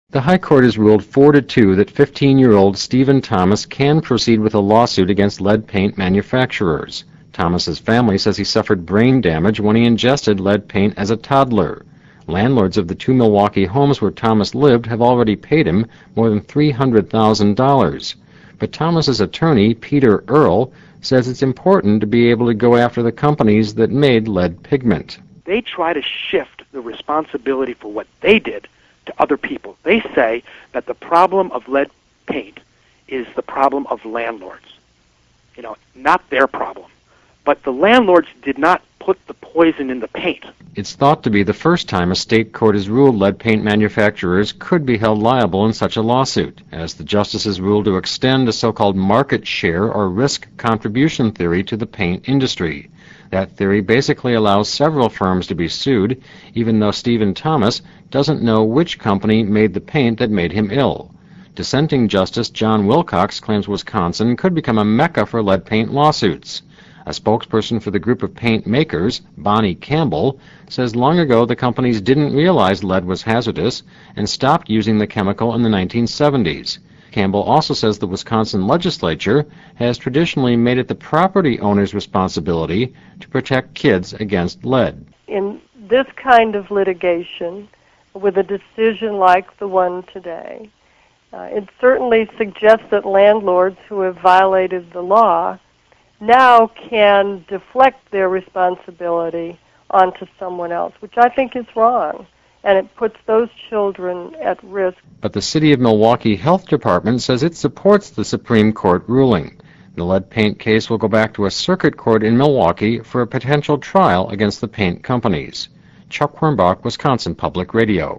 The High Court has ruled 4-2 that 15-year-old Stephen Thomas can proceed with a lawsuit against lead paint manufacturers. Thomas's family says he suffered brain damage when he ingested lead paint as a toddler. Landlords of the 2 Milwaukee homes where Thomas lived have already paid him more than $300,000. But Thomas's attorney, Peter Earle, says it's important to be able to go after the companies that made lead pigment. They try to shift the responsibility for what they did to other people. They say that the problem of lead paint is the problem of landlords, not their problem. But the landlords did not put the poison in the paint. It's thought to be the first time a state court has ruled lead paint manufacturers could be held liable in such a lawsuit, as the justices ruled to extend a so-called market share or risk contribution theory to the paint industry. That theory basically allows several firms to be sued, even though Stephen Thomas doesn't know which company made the paint that made him ill. Dissenting Justice John Wilcox claims Wisconsin could become a mecca for lead paint lawsuits. A spokesperson for the group of paint makers, Bonnie Campbell, says long ago the companies didn't realize lead was hazardous and stopped using the chemical in the 1970s. Campbell also says the Wisconsin legislature has traditionally made it the property owner's responsibility to protect kids against lead. In this kind of litigation, with a decision like the one today, it certainly suggests that landlords who have violated the law now can deflect their responsibility onto someone else, which I think is wrong, and it puts those children at risk. But the City of Milwaukee Health Department says it supports the Supreme Court ruling. The lead paint case will go back to a circuit court in Milwaukee for a potential trial against the paint companies. Chuck Wernbach, Wisconsin Public Radio.